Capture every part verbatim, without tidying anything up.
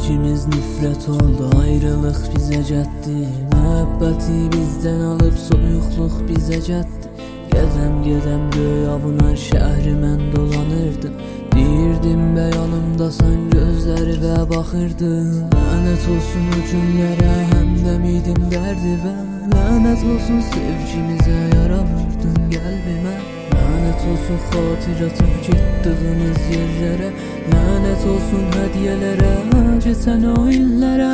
İkimiz nifret oldu, ayrılık bize cəddi. Məhəbbəti bizdən alıb soyuqluq bizə cəddi. Gedəm gedəm göy avunar şəhri mən dolanırdım. Deyirdim bəyanımdasan gözləri və baxırdım. Lənət olsun o günlərə, həmdəm idim dərdi və lənət olsun sevgimizə, yara vurdun qəlbimə. Lənət olsun xatirətə getdiyiniz yerlərə, lənət olsun hədiyyələrə, keçən o illərə.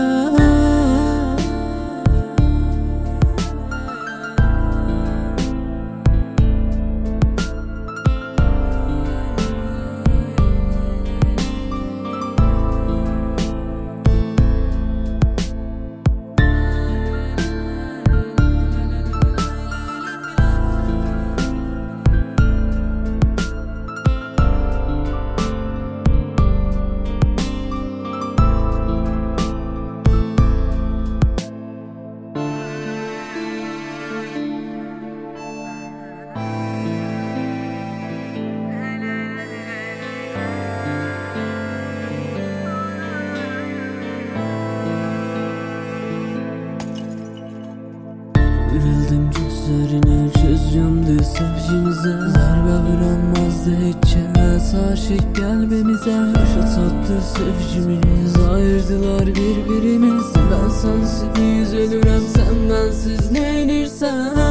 Verildim gözlerine, göz yumdu sevgimize. Zərbə vuranmazdı hiç kəs aşık qəlbimizə. Başa çatdı sevgimiz, ayırdılar bir-birimiz. Ben sensiz ölürəm, sen bensiz neynirsən?